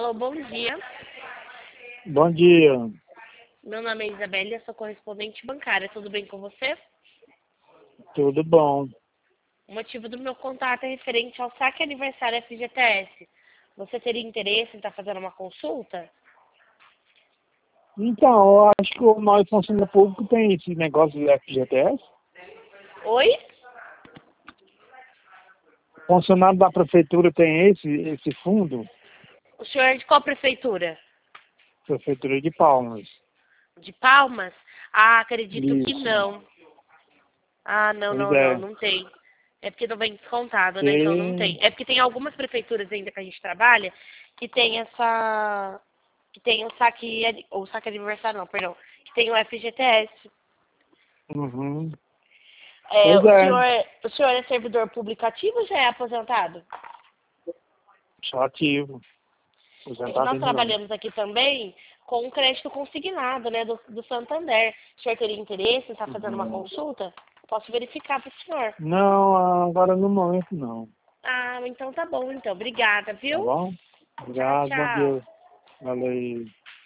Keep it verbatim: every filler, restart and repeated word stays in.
Alô, bom dia. Bom dia. Meu nome é Isabelle, eu sou correspondente bancária. Tudo bem com você? Tudo bom. O motivo do meu contato é referente ao saque aniversário F G T S. Você teria interesse em estar fazendo uma consulta? Então, eu acho que o nós funcionário público tem esse negócio de F G T S. Oi? Funcionário da prefeitura tem esse, esse fundo? O senhor é de qual prefeitura? Prefeitura de Palmas. De Palmas? Ah, acredito que Isso. não. Ah, não, Pois não, não, é. não tem. É porque não vem descontado, né? Então não tem. Tem... É porque tem algumas prefeituras ainda que a gente trabalha que tem essa... que tem o saque... ou saque aniversário, não, perdão. Que tem o F G T S. Uhum. É, Pois o é. senhor, o senhor é servidor público ativo ou já é aposentado? Só ativo. É que Aposentado nós ainda não. trabalhamos aqui também com um crédito consignado, né, do, do Santander. O senhor teria interesse em estar fazendo uma Uhum. consulta? Posso verificar para o senhor. Não, agora no momento não. Ah, então tá bom, então. Obrigada, Tá viu? bom? Tchau, Obrigado, bom tchau. dia. Valeu.